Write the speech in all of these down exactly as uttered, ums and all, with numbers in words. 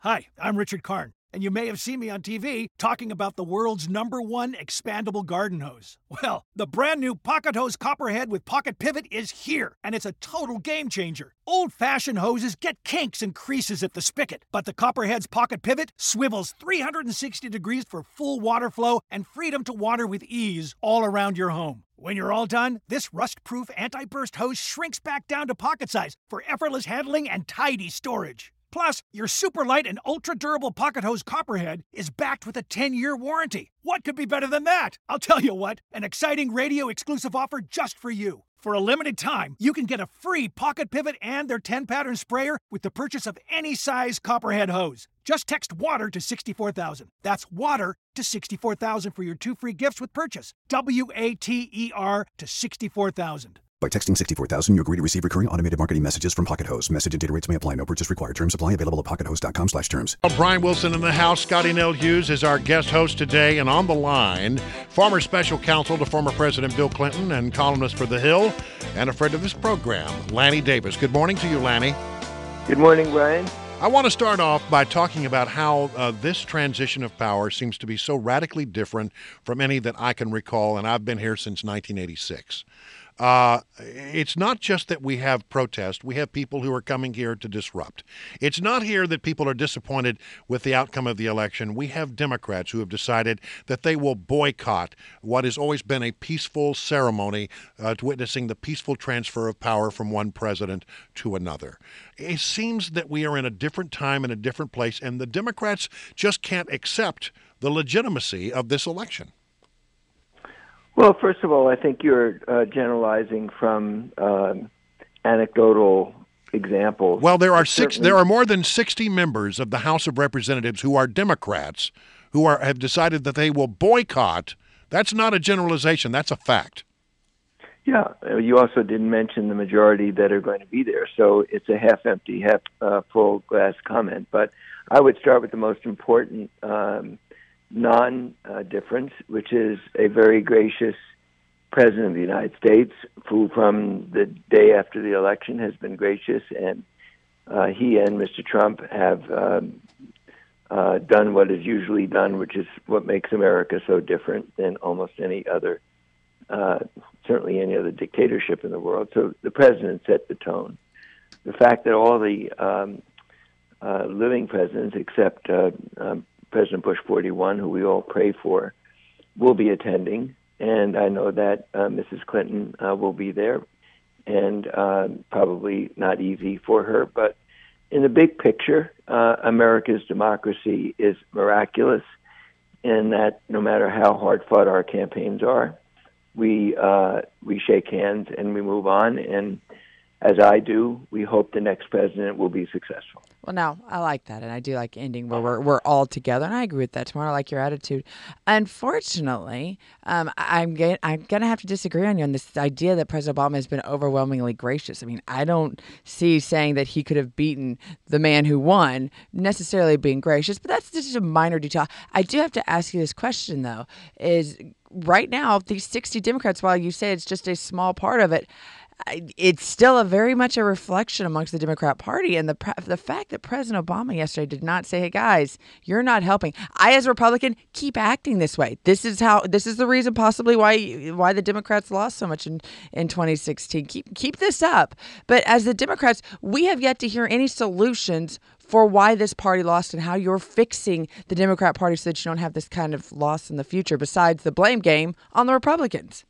Hi, I'm Richard Karn, and you may have seen me on T V talking about the world's number one expandable garden hose. Well, the brand new Pocket Hose Copperhead with Pocket Pivot is here, and it's a total game changer. Old-fashioned hoses get kinks and creases at the spigot, but the Copperhead's Pocket Pivot swivels three hundred sixty degrees for full water flow and freedom to water with ease all around your home. When you're all done, this rust-proof anti-burst hose shrinks back down to pocket size for effortless handling and tidy storage. Plus, your super light and ultra-durable Pocket Hose Copperhead is backed with a ten-year warranty. What could be better than that? I'll tell you what, an exciting radio-exclusive offer just for you. For a limited time, you can get a free Pocket Pivot and their ten-pattern sprayer with the purchase of any size Copperhead hose. Just text WATER to sixty-four thousand. That's WATER to sixty-four thousand for your two free gifts with purchase. W A T E R to sixty-four thousand. By texting sixty-four thousand, you agree to receive recurring automated marketing messages from Pocket Hose. Message and data rates may apply. No purchase required. Terms apply. Available at pockethose.com slash terms. Brian Wilson in the house. Scotty Nell Hughes is our guest host today. And on the line, former special counsel to former President Bill Clinton and columnist for The Hill and a friend of this program, Lanny Davis. Good morning to you, Lanny. Good morning, Brian. I want to start off by talking about how uh, this transition of power seems to be so radically different from any that I can recall, and I've been here since nineteen eighty-six. Uh, it's not just that we have protest. We have people who are coming here to disrupt. It's not here that people are disappointed with the outcome of the election. We have Democrats who have decided that they will boycott what has always been a peaceful ceremony uh, to witnessing the peaceful transfer of power from one president to another. It seems that we are in a different time and a different place, and the Democrats just can't accept the legitimacy of this election. Well, first of all, I think you're uh, generalizing from um, anecdotal examples. Well, there are six. There are more than sixty members of the House of Representatives who are Democrats who are have decided that they will boycott. That's not a generalization. That's a fact. Yeah, you also didn't mention the majority that are going to be there, so it's a half-empty, half-full glass comment. But I would start with the most important Um, non-difference, which is a very gracious president of the United States, who from the day after the election has been gracious, and uh, he and Mister Trump have um, uh, done what is usually done, which is what makes America so different than almost any other, uh, certainly any other dictatorship in the world. So the president set the tone. The fact that all the um, uh, living presidents, except uh, um, President Bush forty-one, who we all pray for, will be attending. And I know that uh, Missus Clinton uh, will be there, and uh, probably not easy for her. But in the big picture, uh, America's democracy is miraculous in that no matter how hard fought our campaigns are, we uh, we shake hands and we move on. And as I do, we hope the next president will be successful. Well, now, I like that, and I do like ending where we're, we're all together, and I agree with that. Tomorrow, I like your attitude. Unfortunately, um, I'm, get, I'm going to have to disagree on you on this idea that President Obama has been overwhelmingly gracious. I mean, I don't see saying that he could have beaten the man who won necessarily being gracious, but that's just a minor detail. I do have to ask you this question, though, is right now, these sixty Democrats, while you say it's just a small part of it, it's still a very much a reflection amongst the Democrat Party, and the the fact that President Obama yesterday did not say, "Hey guys, you're not helping." I, as a Republican, keep acting this way. This is how. This is the reason, possibly, why why the Democrats lost so much in, in twenty sixteen. Keep keep this up. But as the Democrats, we have yet to hear any solutions for why this party lost and how you're fixing the Democrat Party so that you don't have this kind of loss in the future. Besides the blame game on the Republicans.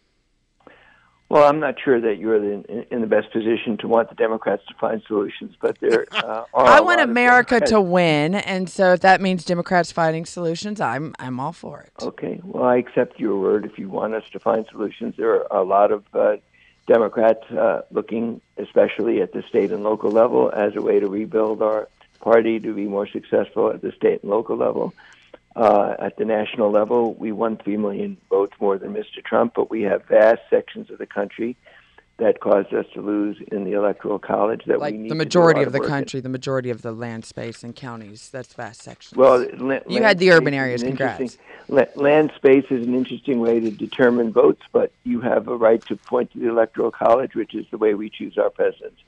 Well, I'm not sure that you're in, in the best position to want the Democrats to find solutions, but there uh, are. I want America Democrats to win, and so if that means Democrats finding solutions, I'm I'm all for it. Okay, well, I accept your word. If you want us to find solutions, there are a lot of uh, Democrats uh, looking, especially at the state and local level, as a way to rebuild our party to be more successful at the state and local level. Uh, at the national level, we won three million votes more than Mister Trump, but we have vast sections of the country that caused us to lose in the Electoral College. That like we need the majority to do of the work country, in. the majority of the land space and counties, that's vast sections. Well, la- you had the urban areas, congrats. La- land space is an interesting way to determine votes, but you have a right to point to the Electoral College, which is the way we choose our presidents.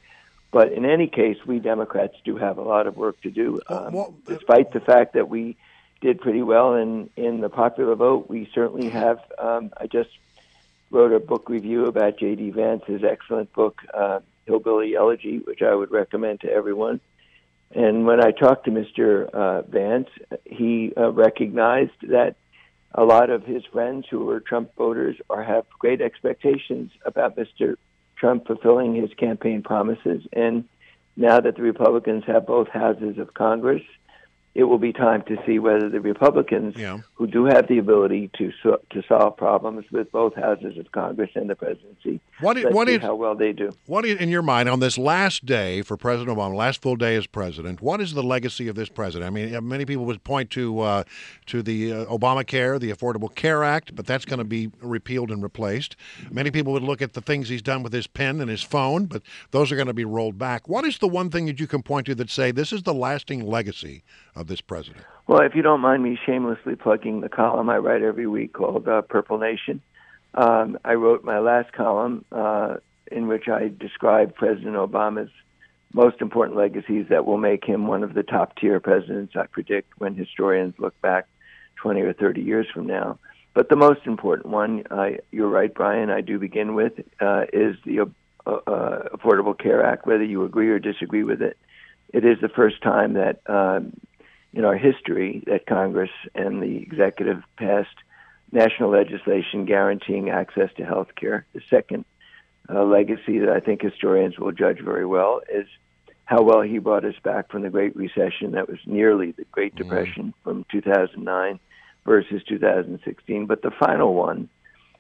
But in any case, we Democrats do have a lot of work to do. Um, well, despite the fact that we did pretty well in, in the popular vote, we certainly have. Um, I just wrote a book review about J D. Vance's excellent book, uh, Hillbilly Elegy, which I would recommend to everyone. And when I talked to Mister Uh, Vance, he uh, recognized that a lot of his friends who were Trump voters are have great expectations about Mister Trump fulfilling his campaign promises. And now that the Republicans have both houses of Congress, it will be time to see whether the Republicans, yeah. who do have the ability to so, to solve problems with both houses of Congress and the presidency, what is, let's what see is, how well they do. What is, in your mind, on this last day for President Obama, last full day as president, what is the legacy of this president? I mean, many people would point to uh, to the uh, Obamacare, the Affordable Care Act, but that's going to be repealed and replaced. Many people would look at the things he's done with his pen and his phone, but those are going to be rolled back. What is the one thing that you can point to that say this is the lasting legacy of this president? Well, if you don't mind me shamelessly plugging the column I write every week called uh, Purple Nation, um, I wrote my last column uh, in which I described President Obama's most important legacies that will make him one of the top-tier presidents, I predict, when historians look back twenty or thirty years from now. But the most important one, I, you're right, Brian, I do begin with, uh, is the uh, uh, Affordable Care Act, whether you agree or disagree with it. It is the first time that um, in our history that Congress and the executive passed national legislation guaranteeing access to health care. The second uh, legacy that I think historians will judge very well is how well he brought us back from the Great Recession that was nearly the Great Depression mm. from two thousand nine versus two thousand sixteen. But the final one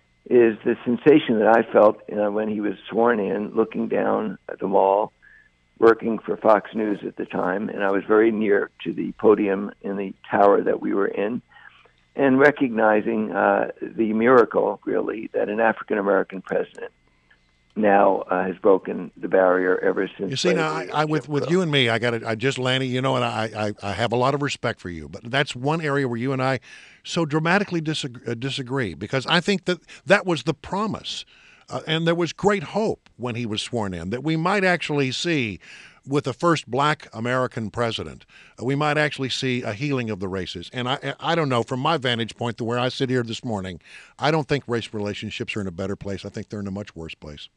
is the sensation that I felt uh, when he was sworn in, looking down at the mall, working for Fox News at the time, and I was very near to the podium in the tower that we were in, and recognizing uh, the miracle, really, that an African-American president now uh, has broken the barrier ever since. You see, now, I, I, with, with you and me, I got it. I just, Lanny, you know, and I, I, I have a lot of respect for you, but that's one area where you and I so dramatically disagree, uh, disagree because I think that that was the promise. Uh, and there was great hope when he was sworn in that we might actually see, with the first black American president, uh, we might actually see a healing of the races. And I, I don't know, from my vantage point, to where I sit here this morning, I don't think race relationships are in a better place. I think they're in a much worse place.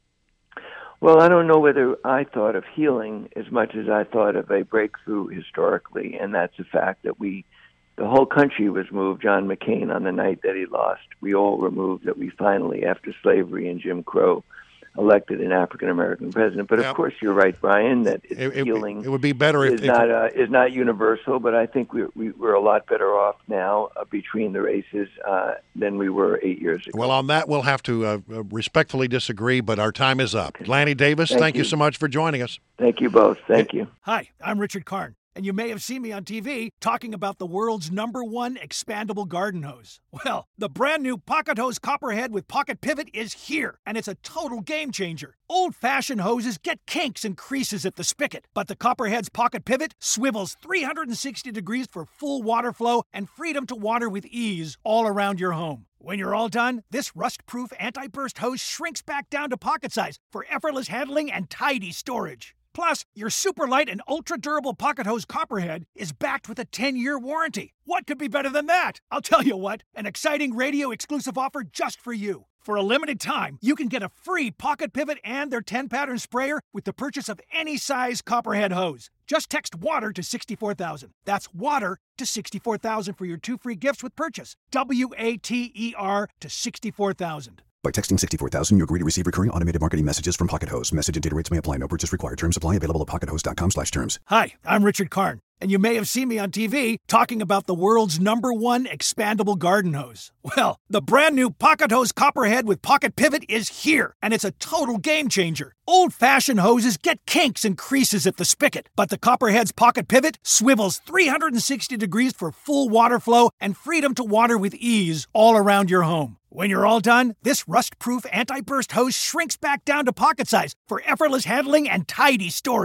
Well, I don't know whether I thought of healing as much as I thought of a breakthrough historically, and that's the fact that we the whole country was moved. John McCain, on the night that he lost, we all were moved that we finally, after slavery and Jim Crow, elected an African-American president. But of yep. course, you're right, Brian, that it's it, it, healing it would be better if, is, if, not, uh, is not universal, but I think we, we, we're a lot better off now uh, between the races uh, than we were eight years ago. Well, on that, we'll have to uh, respectfully disagree, but our time is up. Okay. Lanny Davis, thank, thank you. you so much for joining us. Thank you both. Thank you. Hi, I'm Richard Karn. And you may have seen me on T V talking about the world's number one expandable garden hose. Well, the brand new Pocket Hose Copperhead with Pocket Pivot is here, and it's a total game changer. Old-fashioned hoses get kinks and creases at the spigot, but the Copperhead's Pocket Pivot swivels three hundred sixty degrees for full water flow and freedom to water with ease all around your home. When you're all done, this rust-proof anti-burst hose shrinks back down to pocket size for effortless handling and tidy storage. Plus, your super light and ultra-durable Pocket Hose Copperhead is backed with a ten-year warranty. What could be better than that? I'll tell you what, an exciting radio-exclusive offer just for you. For a limited time, you can get a free Pocket Pivot and their ten-pattern sprayer with the purchase of any size Copperhead hose. Just text WATER to sixty-four thousand. That's WATER to sixty-four thousand for your two free gifts with purchase. W A T E R to sixty-four thousand. By texting sixty-four thousand, you agree to receive recurring automated marketing messages from Pocket Hose. Message and data rates may apply. No purchase required. Terms apply. Available at pocket hose dot com slash terms. Hi, I'm Richard Karn, and you may have seen me on T V talking about the world's number one expandable garden hose. Well, the brand new Pocket Hose Copperhead with Pocket Pivot is here, and it's a total game changer. Old-fashioned hoses get kinks and creases at the spigot, but the Copperhead's Pocket Pivot swivels three hundred sixty degrees for full water flow and freedom to water with ease all around your home. When you're all done, this rust-proof anti-burst hose shrinks back down to pocket size for effortless handling and tidy storage.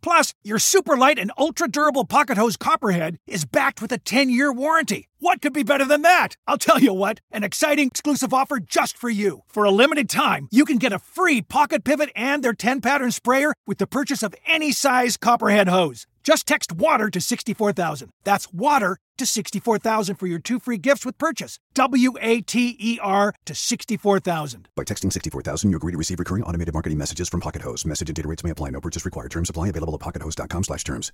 Plus, your super light and ultra durable pocket hose Copperhead is backed with a ten-year warranty. What could be better than that? I'll tell you what, an exciting exclusive offer just for you. For a limited time, you can get a free pocket pivot and their ten-pattern sprayer with the purchase of any size Copperhead hose. Just text WATER to sixty-four thousand. That's WATER to sixty-four thousand for your two free gifts with purchase. W A T E R to sixty-four thousand. By texting sixty-four thousand, you agree to receive recurring automated marketing messages from Pocket Hose. Message and data rates may apply. No purchase required. Terms apply. Available at pocket hose dot com slash terms.